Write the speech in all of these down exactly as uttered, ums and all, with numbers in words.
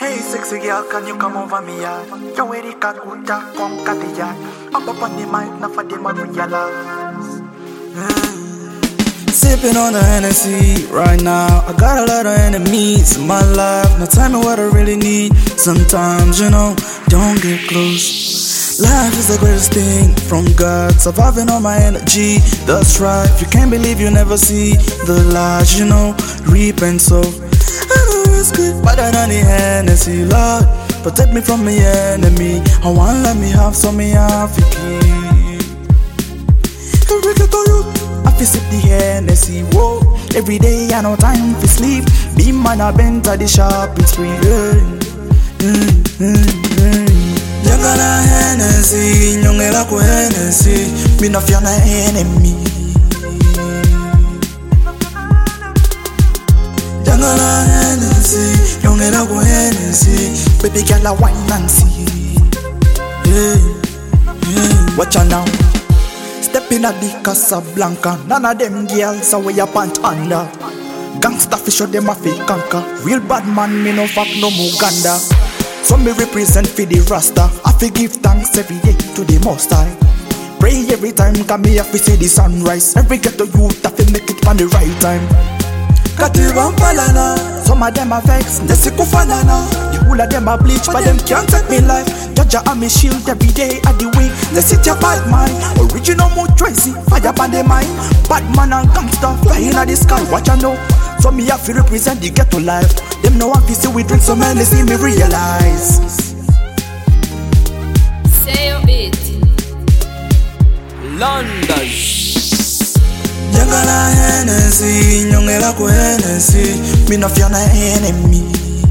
Hey sexy girl, can you come over me yard? You wear the kakuta, come cut the yard. Up up on the mic, not for them I realize. Mm. Sipping on the Hennessy right now. I got a lot of enemies in my life. Now tell me what I really need. Sometimes, you know, don't get close. Life is the greatest thing from God. Surviving on my energy, that's right. If you can't believe, you never see the light, you know, reap and sow. I know it's good, better than the Hennessy, Lord. Protect me from my enemy. I want let me have some me have to keep. Every get to you, I feel sip the Hennessy, whoa. Every day I no time for sleep. Be man I been to the shopping spree. Yeah. Mm, mm, mm. Jangala Hennessy, nyongela ku Hennessy. Me no fear na enemy. Jangala Hennessy, nyongela ku Hennessy. Baby girl I wine and see. Yeah, yeah. Watch out now. Stepping at the Casablanca. None of them girls are way up and under. Gangsta fi show them a fake conquer. Real bad man, me no fuck no Muganda. So me represent for the Rasta. I fi give thanks every day to the Most High. Pray every time, come me have to see the sunrise. Every ghetto youth have to make it on the right time. Katiba Palana, some of them are vexed, they sick of banana. The whole of them are bleach, but them can't take me life. Judge a me shield every day at the way. They sit your bad mind, original mood Tracy, fire upon the mind. Bad man and gangster, flying at the sky, watch I know. So me have to represent the ghetto life. Them know I'm busy, we drink so many, they see me realize. Say it. London. Jangala Hennessy, nyongela ku Hennessy. Me no fear na enemy.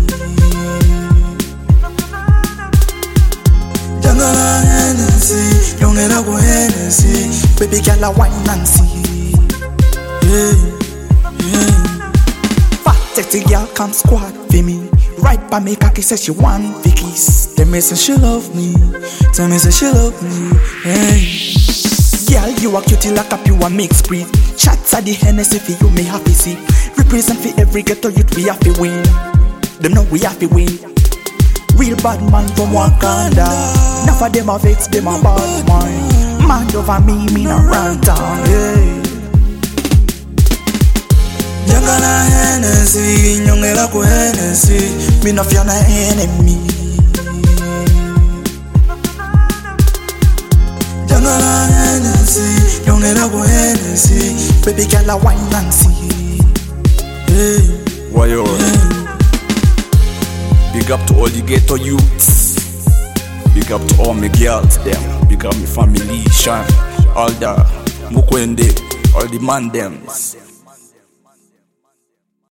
Jangala Hennessy, nyongela ku Hennessy. Baby girl I wine and see. Yeah, yeah. Fat sexy girl come squad for me. Right by me cocky says she want Vicky's. Tell me say she love me. Tell me say she love me. Hey. Girl, you are cute like a pure mixed breed. Shots at the Hennessy for you, me happy see. Represent for every ghetto youth, we have to win. Them know we have to win. Real bad man from Wakanda. Enough of them are vex, them are bad mind. Mad over me, me no run down, yeah. Jangala Hennessy, nyongela ku Hennessy. Me no fear na enemy. Jangala Hennessy, nyongela ku Hennessy. Baby girl I wine and see. Yeah. Why yo? Yeah. Big up to all the ghetto youths. Big up to all my girls them. Big up my family, Sean, all the Mukwende, all the man them.